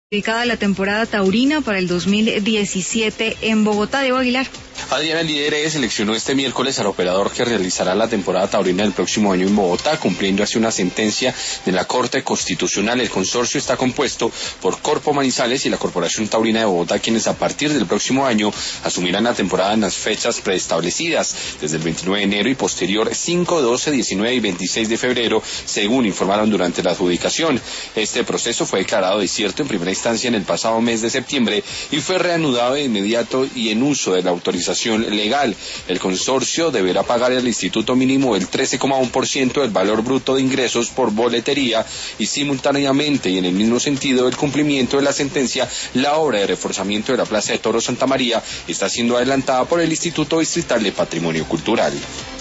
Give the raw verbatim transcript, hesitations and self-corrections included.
Dedicada a la temporada taurina para el dos mil diecisiete en Bogotá. Diego Aguilar. Adriana Lidere seleccionó este miércoles al operador que realizará la temporada taurina del próximo año en Bogotá, cumpliendo así una sentencia de la Corte Constitucional. El consorcio está compuesto por Corpo Manizales y la Corporación Taurina de Bogotá, quienes a partir del próximo año asumirán la temporada en las fechas preestablecidas, desde el veintinueve de enero y posterior cinco, doce, diecinueve y veintiséis de febrero, según informaron durante la adjudicación. Este proceso fue declarado desierto en primera instancia en el pasado mes de septiembre y fue reanudado de inmediato y en uso de la autorización legal. El consorcio deberá pagar al instituto mínimo el trece coma uno por ciento del valor bruto de ingresos por boletería y simultáneamente y en el mismo sentido del cumplimiento de la sentencia, la obra de reforzamiento de la Plaza de Toros Santa María está siendo adelantada por el Instituto Distrital de Patrimonio Cultural.